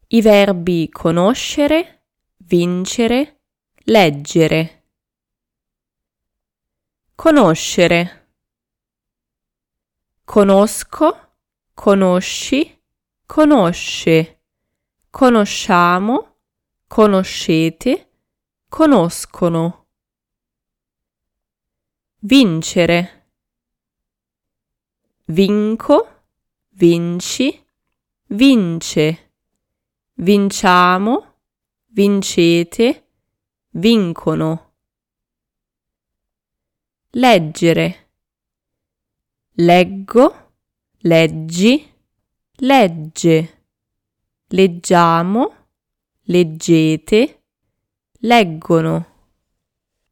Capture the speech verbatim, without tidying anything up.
I verbi conoscere, vincere, leggere. Conoscere. Conosco, conosci, conosce. Conosciamo, conoscete, conoscono. Vincere. Vinco, vinci, vince. Vinciamo, vincete, vincono. Leggere. Leggo, leggi, legge. Leggiamo, leggete, leggono.